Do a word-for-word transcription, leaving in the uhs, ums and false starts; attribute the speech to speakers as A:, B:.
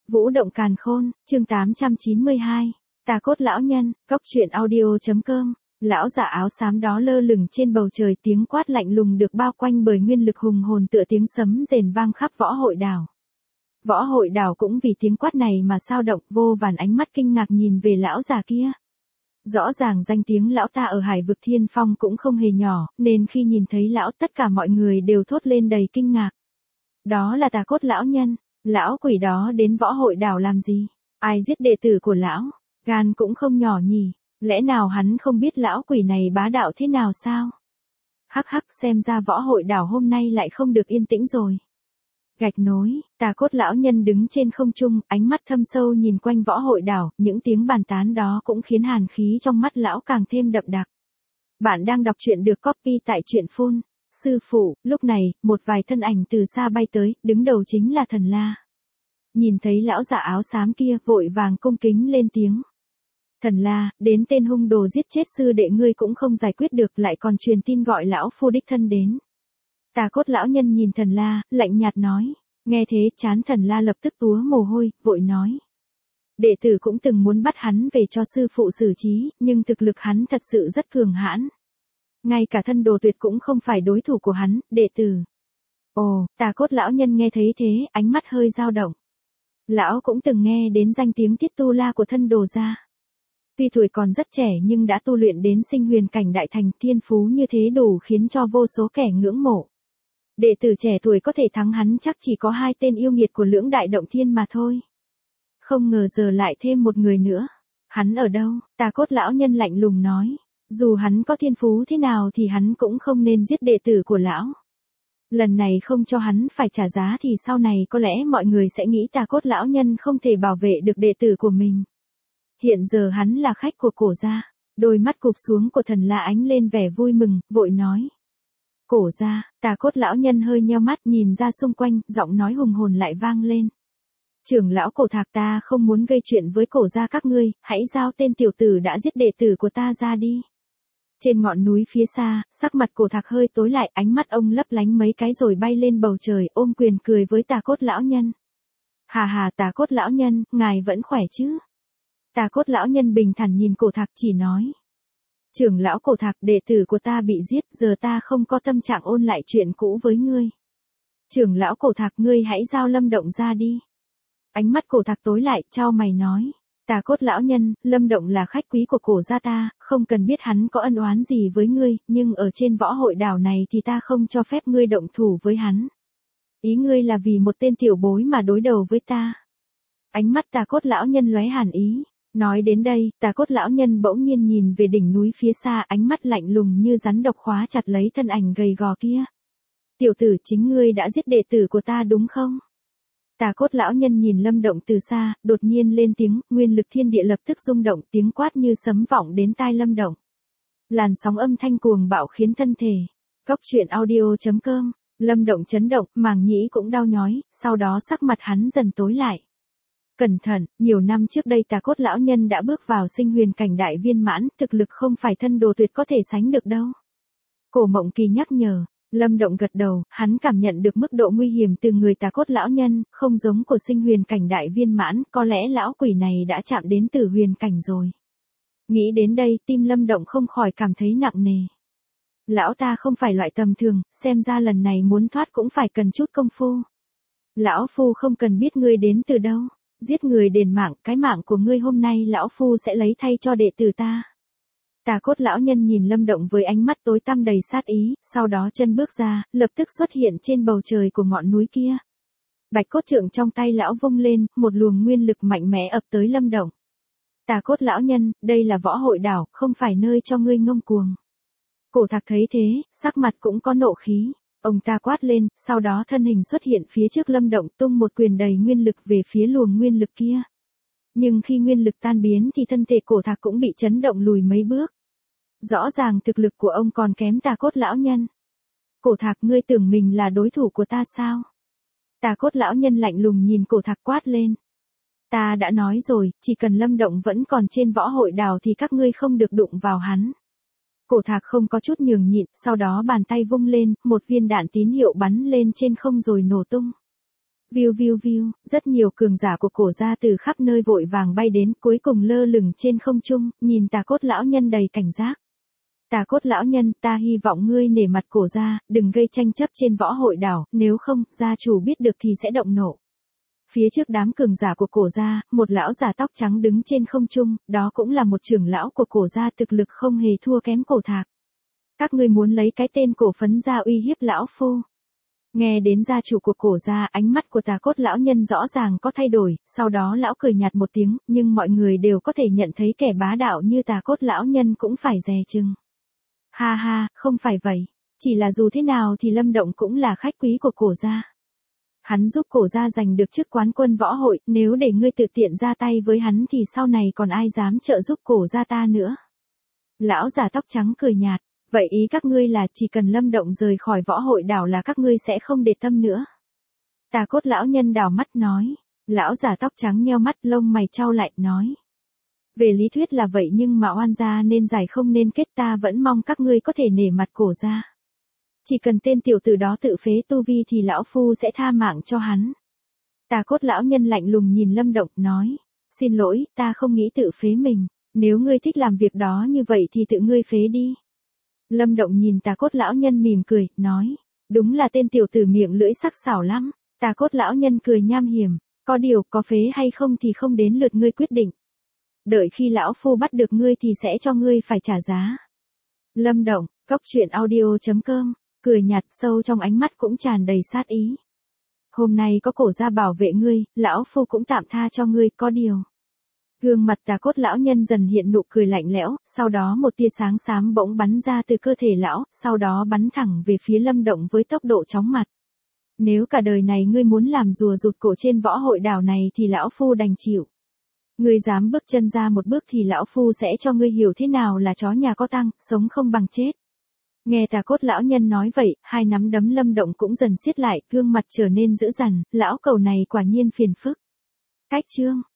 A: Vũ động càn khôn, chương tám trăm chín mươi hai. Tà cốt lão nhân, góc truyện audio.com. Lão giả áo xám đó lơ lửng trên bầu trời, tiếng quát lạnh lùng được bao quanh bởi nguyên lực hùng hồn tựa tiếng sấm rền vang khắp võ hội đảo. Võ hội đảo cũng vì tiếng quát này mà sao động, vô vàn ánh mắt kinh ngạc nhìn về lão già kia. Rõ ràng danh tiếng lão ta ở Hải vực Thiên Phong cũng không hề nhỏ, nên khi nhìn thấy lão tất cả mọi người đều thốt lên đầy kinh ngạc. Đó là Tà cốt lão nhân. Lão quỷ đó đến võ hội đảo làm gì? Ai giết đệ tử của lão? Gan cũng không nhỏ nhỉ? Lẽ nào hắn không biết lão quỷ này bá đạo thế nào sao? Hắc hắc, xem ra võ hội đảo hôm nay lại không được yên tĩnh rồi. Gạch nối, Tà cốt lão nhân đứng trên không trung, ánh mắt thâm sâu nhìn quanh võ hội đảo, những tiếng bàn tán đó cũng khiến hàn khí trong mắt lão càng thêm đậm đặc. Bạn đang đọc truyện được copy tại truyện phun. Sư phụ, lúc này, một vài thân ảnh từ xa bay tới, đứng đầu chính là Thần La. Nhìn thấy lão giả áo xám kia, vội vàng cung kính lên tiếng. Thần La, đến tên hung đồ giết chết sư đệ ngươi cũng không giải quyết được, lại còn truyền tin gọi lão phu đích thân đến. Tà cốt lão nhân nhìn Thần La, lạnh nhạt nói. Nghe thế, trán Thần La lập tức túa mồ hôi, vội nói. Đệ tử cũng từng muốn bắt hắn về cho sư phụ xử trí, nhưng thực lực hắn thật sự rất cường hãn. Ngay cả thân đồ tuyệt cũng không phải đối thủ của hắn, đệ tử. Ồ, Tà cốt lão nhân nghe thấy thế, ánh mắt hơi dao động. Lão cũng từng nghe đến danh tiếng Tiết Tu La của thân đồ gia. Tuy tuổi còn rất trẻ nhưng đã tu luyện đến sinh huyền cảnh đại thành, thiên phú như thế đủ khiến cho vô số kẻ ngưỡng mộ. Đệ tử trẻ tuổi có thể thắng hắn chắc chỉ có hai tên yêu nghiệt của Lưỡng Đại Động Thiên mà thôi. Không ngờ giờ lại thêm một người nữa. Hắn ở đâu? Tà cốt lão nhân lạnh lùng nói. Dù hắn có thiên phú thế nào thì hắn cũng không nên giết đệ tử của lão. Lần này không cho hắn phải trả giá thì sau này có lẽ mọi người sẽ nghĩ Tà cốt lão nhân không thể bảo vệ được đệ tử của mình. Hiện giờ hắn là khách của Cổ gia. Đôi mắt cụp xuống của Thần La ánh lên vẻ vui mừng, vội nói. Cổ gia, Tà cốt lão nhân hơi nheo mắt nhìn ra xung quanh, giọng nói hùng hồn lại vang lên. Trưởng lão Cổ Thạc, ta không muốn gây chuyện với Cổ gia các ngươi, hãy giao tên tiểu tử đã giết đệ tử của ta ra đi. Trên ngọn núi phía xa, sắc mặt Cổ Thạc hơi tối lại, ánh mắt ông lấp lánh mấy cái rồi bay lên bầu trời, ôm quyền cười với Tà cốt lão nhân. Hà hà, Tà cốt lão nhân, ngài vẫn khỏe chứ? Tà cốt lão nhân bình thản nhìn Cổ Thạc chỉ nói. Trưởng lão Cổ Thạc, đệ tử của ta bị giết, giờ ta không có tâm trạng ôn lại chuyện cũ với ngươi. Trưởng lão Cổ Thạc, ngươi hãy giao Lâm Động ra đi. Ánh mắt Cổ Thạc tối lại, chau mày nói. Tà cốt lão nhân, Lâm Động là khách quý của Cổ gia ta, không cần biết hắn có ân oán gì với ngươi, nhưng ở trên võ hội đảo này thì ta không cho phép ngươi động thủ với hắn. Ý ngươi là vì một tên tiểu bối mà đối đầu với ta. Ánh mắt Tà cốt lão nhân lóe hàn ý. Nói đến đây, Tà cốt lão nhân bỗng nhiên nhìn về đỉnh núi phía xa, ánh mắt lạnh lùng như rắn độc khóa chặt lấy thân ảnh gầy gò kia. Tiểu tử, chính ngươi đã giết đệ tử của ta đúng không? Tà cốt lão nhân nhìn Lâm Động từ xa, đột nhiên lên tiếng, nguyên lực thiên địa lập tức rung động, tiếng quát như sấm vọng đến tai Lâm Động. Làn sóng âm thanh cuồng bạo khiến thân thể. Góc truyện audio.com. Lâm Động chấn động, màng nhĩ cũng đau nhói, sau đó sắc mặt hắn dần tối lại. Cẩn thận, nhiều năm trước đây Tà cốt lão nhân đã bước vào sinh huyền cảnh đại viên mãn, thực lực không phải thân đồ tuyệt có thể sánh được đâu. Cổ Mộng Kỳ nhắc nhở. Lâm Động gật đầu, hắn cảm nhận được mức độ nguy hiểm từ người Tà cốt lão nhân, không giống của sinh huyền cảnh đại viên mãn, có lẽ lão quỷ này đã chạm đến tử huyền cảnh rồi. Nghĩ đến đây, tim Lâm Động không khỏi cảm thấy nặng nề. Lão ta không phải loại tầm thường, xem ra lần này muốn thoát cũng phải cần chút công phu. Lão phu không cần biết ngươi đến từ đâu, giết người đền mạng, cái mạng của ngươi hôm nay lão phu sẽ lấy thay cho đệ tử ta. Tà cốt lão nhân nhìn Lâm Động với ánh mắt tối tăm đầy sát ý, sau đó chân bước ra, lập tức xuất hiện trên bầu trời của ngọn núi kia. Bạch cốt trượng trong tay lão vung lên, một luồng nguyên lực mạnh mẽ ập tới Lâm Động. Tà cốt lão nhân, đây là võ hội đảo, không phải nơi cho ngươi ngông cuồng. Cổ Thạc thấy thế, sắc mặt cũng có nộ khí. Ông ta quát lên, sau đó thân hình xuất hiện phía trước Lâm Động, tung một quyền đầy nguyên lực về phía luồng nguyên lực kia. Nhưng khi nguyên lực tan biến thì thân thể Cổ Thạc cũng bị chấn động lùi mấy bước. Rõ ràng thực lực của ông còn kém Tà cốt lão nhân. Cổ Thạc, ngươi tưởng mình là đối thủ của ta sao? Tà cốt lão nhân lạnh lùng nhìn Cổ Thạc quát lên. Ta đã nói rồi, chỉ cần Lâm Động vẫn còn trên võ hội đảo thì các ngươi không được đụng vào hắn. Cổ Thạc không có chút nhường nhịn, sau đó bàn tay vung lên, một viên đạn tín hiệu bắn lên trên không rồi nổ tung. Viu viu viu, rất nhiều cường giả của cổ gia từ khắp nơi vội vàng bay đến, cuối cùng lơ lửng trên không trung, nhìn Tà Cốt lão nhân đầy cảnh giác. Tà Cốt lão nhân, ta hy vọng ngươi nể mặt cổ gia, đừng gây tranh chấp trên võ hội đảo, nếu không, gia chủ biết được thì sẽ động nộ. Phía trước đám cường giả của cổ gia, một lão giả tóc trắng đứng trên không trung, đó cũng là một trưởng lão của cổ gia, thực lực không hề thua kém cổ thạc. Các ngươi muốn lấy cái tên cổ phấn gia uy hiếp lão phu. Nghe đến gia chủ của cổ gia, ánh mắt của Tà Cốt lão nhân rõ ràng có thay đổi, sau đó lão cười nhạt một tiếng, nhưng mọi người đều có thể nhận thấy kẻ bá đạo như Tà Cốt lão nhân cũng phải dè chừng. Ha ha, không phải vậy, chỉ là dù thế nào thì Lâm Động cũng là khách quý của cổ gia. Hắn giúp cổ gia giành được chức quán quân võ hội, nếu để ngươi tự tiện ra tay với hắn thì sau này còn ai dám trợ giúp cổ gia ta nữa. Lão già tóc trắng cười nhạt, vậy ý các ngươi là chỉ cần Lâm Động rời khỏi võ hội đảo là các ngươi sẽ không để tâm nữa. Tà Cốt lão nhân đảo mắt nói, lão già tóc trắng nheo mắt lông mày chau lại nói. Về lý thuyết là vậy nhưng mà oan gia nên giải không nên kết, ta vẫn mong các ngươi có thể nể mặt cổ gia. Chỉ cần tên tiểu tử đó tự phế tu vi thì lão phu sẽ tha mạng cho hắn. Tà Cốt lão nhân lạnh lùng nhìn Lâm Động nói, xin lỗi, ta không nghĩ tự phế mình, nếu ngươi thích làm việc đó như vậy thì tự ngươi phế đi. Lâm Động nhìn Tà Cốt lão nhân mỉm cười, nói, đúng là tên tiểu tử miệng lưỡi sắc sảo lắm. Tà Cốt lão nhân cười nham hiểm, có điều có phế hay không thì không đến lượt ngươi quyết định. Đợi khi lão phu bắt được ngươi thì sẽ cho ngươi phải trả giá. Lâm Động, cốc truyện audio chấm com, cười nhạt sâu trong ánh mắt cũng tràn đầy sát ý. Hôm nay có cổ gia bảo vệ ngươi, lão phu cũng tạm tha cho ngươi, có điều. Gương mặt Tà Cốt lão nhân dần hiện nụ cười lạnh lẽo, sau đó một tia sáng xám bỗng bắn ra từ cơ thể lão, sau đó bắn thẳng về phía Lâm Động với tốc độ chóng mặt. Nếu cả đời này ngươi muốn làm rùa rụt cổ trên võ hội đảo này thì lão phu đành chịu. Ngươi dám bước chân ra một bước thì lão phu sẽ cho ngươi hiểu thế nào là chó nhà có tang, sống không bằng chết. Nghe Tà Cốt lão nhân nói vậy, hai nắm đấm Lâm Động cũng dần siết lại, gương mặt trở nên dữ dằn, lão cầu này quả nhiên phiền phức. Cách chương